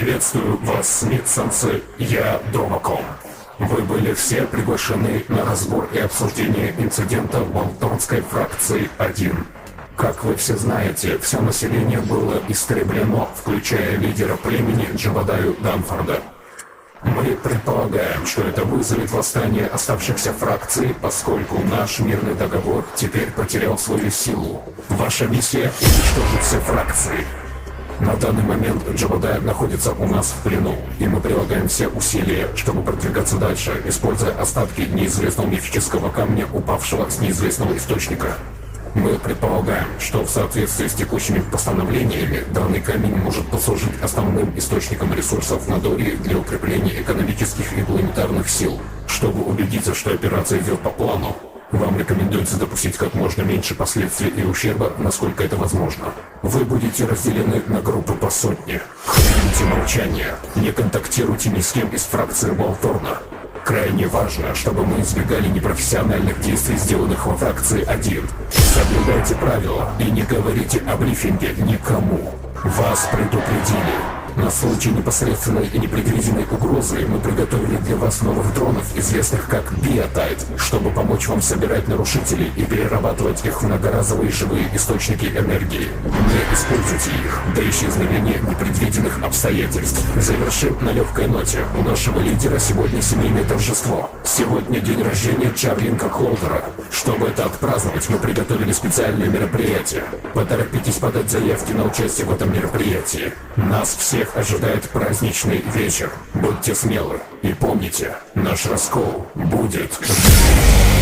Приветствую вас, Смит-сенсей, я Домаком. Вы были все приглашены на разбор и обсуждение инцидента Волторнской фракции 1. Как вы все знаете, все население было истреблено, включая лидера племени Джабадаю Данфорда. Мы предполагаем, что это вызовет восстание оставшихся фракций, поскольку наш мирный договор теперь потерял свою силу. Ваша миссия — уничтожить все фракции. На данный момент Джабадай находится у нас в плену, и мы прилагаем все усилия, чтобы продвигаться дальше, используя остатки неизвестного мифического камня, упавшего с неизвестного источника. Мы предполагаем, что в соответствии с текущими постановлениями данный камень может послужить основным источником ресурсов на Дории для укрепления экономических и планетарных сил. Чтобы убедиться, что операция идет по плану, вам рекомендуется допустить как можно меньше последствий и ущерба, насколько это возможно. Вы будете разделены на группы по сотне. Храните молчание. Не контактируйте ни с кем из фракции Волторна. Крайне важно, чтобы мы избегали непрофессиональных действий, сделанных во фракции 1. Соблюдайте правила и не говорите о брифинге никому. Вас предупредили. На случай непосредственной и непредвиденной угрозы мы приготовили для вас новых дронов, известных как Биотайт, чтобы помочь вам собирать нарушителей и перерабатывать их в многоразовые живые источники энергии. Не используйте их до исчезновения непредвиденных обстоятельств. Завершим на легкой ноте. У нашего лидера сегодня семейное торжество. Сегодня день рождения Чарлинга Холдера. Чтобы это отпраздновать, мы приготовили специальное мероприятие. Поторопитесь подать заявки на участие в этом мероприятии. Нас всех ожидает праздничный вечер. Будьте смелы и помните, наш раскол будет.